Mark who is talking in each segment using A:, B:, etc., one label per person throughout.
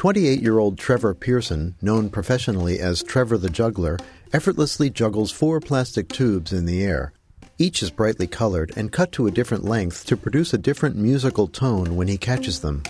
A: 28-year-old Trevor Pearson, known professionally as Trevor the Juggler, effortlessly juggles 4 plastic tubes in the air. Each is brightly colored and cut to a different length to produce a different musical tone when he catches them.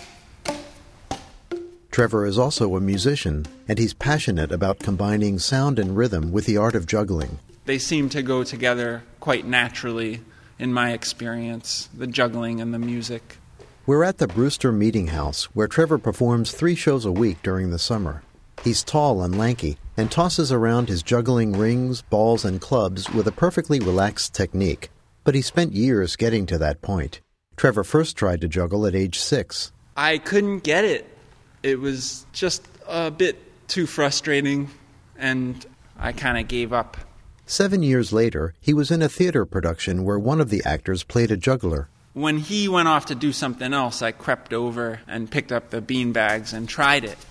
A: Trevor is also a musician, and he's passionate about combining sound and rhythm with the art of juggling.
B: They seem to go together quite naturally, in my experience, the juggling and the music.
A: We're at the Brewster Meeting House, where Trevor performs 3 shows a week during the summer. He's tall and lanky, and tosses around his juggling rings, balls, and clubs with a perfectly relaxed technique. But he spent years getting to that point. Trevor first tried to juggle at age 6.
B: I couldn't get it. It was just a bit too frustrating, and I kind of gave up.
A: 7 years later, he was in a theater production where one of the actors played a juggler.
B: When he went off to do something else, I crept over and picked up the beanbags and tried it.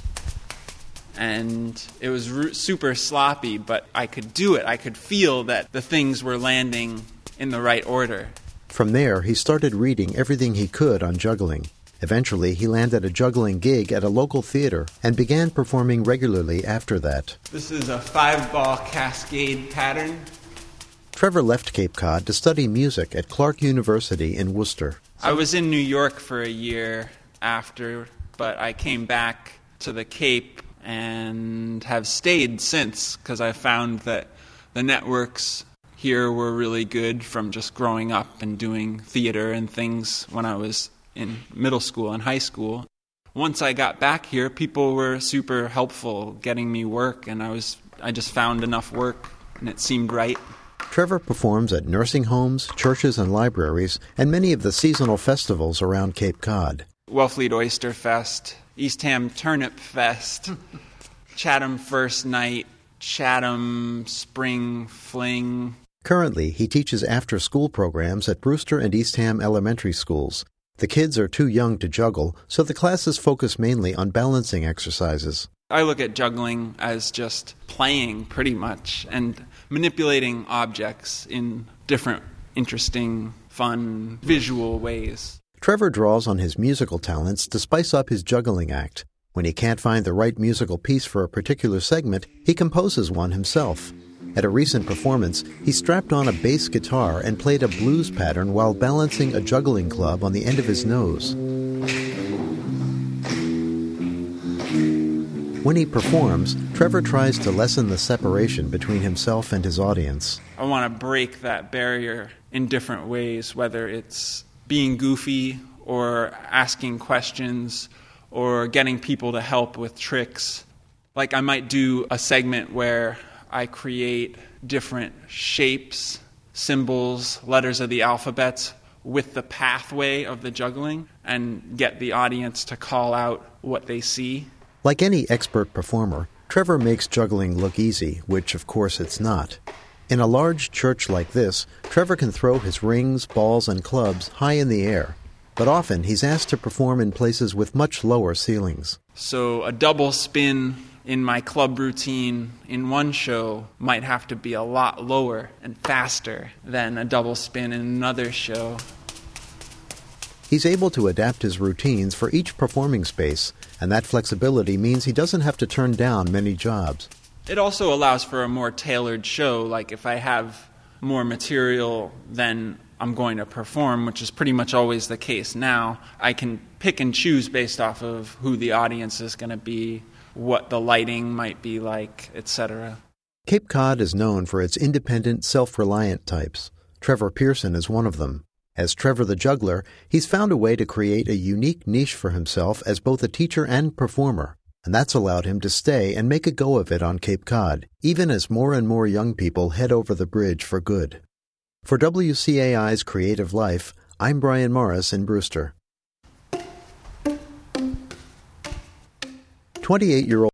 B: And it was super sloppy, but I could do it. I could feel that the things were landing in the right order.
A: From there, he started reading everything he could on juggling. Eventually, he landed a juggling gig at a local theater and began performing regularly after that.
B: This is a 5-ball cascade pattern.
A: Trevor left Cape Cod to study music at Clark University in Worcester.
B: I was in New York for a year after, but I came back to the Cape and have stayed since because I found that the networks here were really good from just growing up and doing theater and things when I was in middle school and high school. Once I got back here, people were super helpful getting me work, and I just found enough work, and it seemed right.
A: Trevor performs at nursing homes, churches, and libraries, and many of the seasonal festivals around Cape Cod.
B: Wellfleet Oyster Fest, Eastham Turnip Fest, Chatham First Night, Chatham Spring Fling.
A: Currently, he teaches after-school programs at Brewster and Eastham elementary schools. The kids are too young to juggle, so the classes focus mainly on balancing exercises.
B: I look at juggling as just playing, pretty much, and manipulating objects in different, interesting, fun, visual ways.
A: Trevor draws on his musical talents to spice up his juggling act. When he can't find the right musical piece for a particular segment, he composes one himself. At a recent performance, he strapped on a bass guitar and played a blues pattern while balancing a juggling club on the end of his nose. When he performs, Trevor tries to lessen the separation between himself and his audience.
B: I want to break that barrier in different ways, whether it's being goofy or asking questions or getting people to help with tricks. Like I might do a segment where I create different shapes, symbols, letters of the alphabet with the pathway of the juggling and get the audience to call out what they see.
A: Like any expert performer, Trevor makes juggling look easy, which of course it's not. In a large church like this, Trevor can throw his rings, balls, and clubs high in the air. But often he's asked to perform in places with much lower ceilings.
B: So a double spin in my club routine in one show might have to be a lot lower and faster than a double spin in another show.
A: He's able to adapt his routines for each performing space, and that flexibility means he doesn't have to turn down many jobs.
B: It also allows for a more tailored show, like if I have more material than I'm going to perform, which is pretty much always the case now, I can pick and choose based off of who the audience is going to be, what the lighting might be like, etc.
A: Cape Cod is known for its independent, self-reliant types. Trevor Pearson is one of them. As Trevor the Juggler, he's found a way to create a unique niche for himself as both a teacher and performer, and that's allowed him to stay and make a go of it on Cape Cod, even as more and more young people head over the bridge for good. For WCAI's Creative Life, I'm Brian Morris in Brewster. 28-year-old